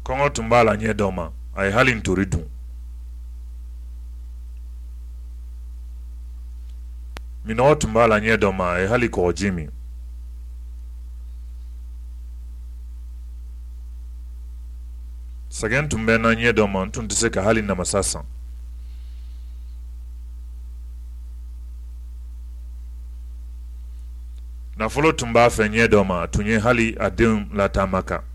Kɔngɔ tun b'a la ɲɛdɔn ma, a ye hali ntori dun. Minɔgɔ tun b'a la ɲɛdɔn ma, a ye hali kɔgɔji min. Sɛgɛn tun bɛ n na ɲɛdɔn ma, n tun tɛ se ka hali namasa san. Nafolo tun b'a fɛ ɲɛdɔn ma, a tun ye hali a denw lataama kan.